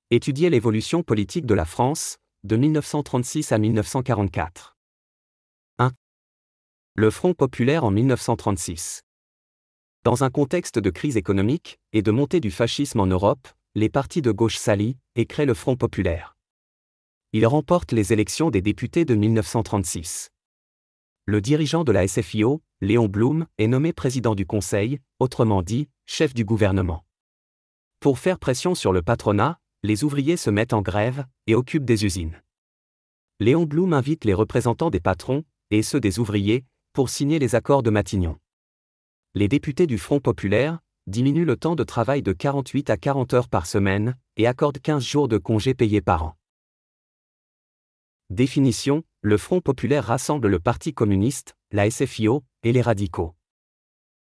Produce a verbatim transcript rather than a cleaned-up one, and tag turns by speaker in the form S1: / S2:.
S1: Étudier l'évolution politique de la France, de mille neuf cent trente-six à mille neuf cent quarante-quatre. un. Le Front populaire en mille neuf cent trente-six. Dans un contexte de crise économique et de montée du fascisme en Europe, les partis de gauche s'allient et créent le Front populaire. Il remporte les élections des députés de mille neuf cent trente-six. Le dirigeant de la S F I O, Léon Blum, est nommé président du Conseil, autrement dit, chef du gouvernement. Pour faire pression sur le patronat, les ouvriers se mettent en grève et occupent des usines. Léon Blum invite les représentants des patrons, et ceux des ouvriers, pour signer les accords de Matignon. Les députés du Front populaire diminuent le temps de travail de quarante-huit à quarante heures par semaine et accordent quinze jours de congés payés par an. Définition: le Front populaire rassemble le Parti communiste, la S F I O et les radicaux.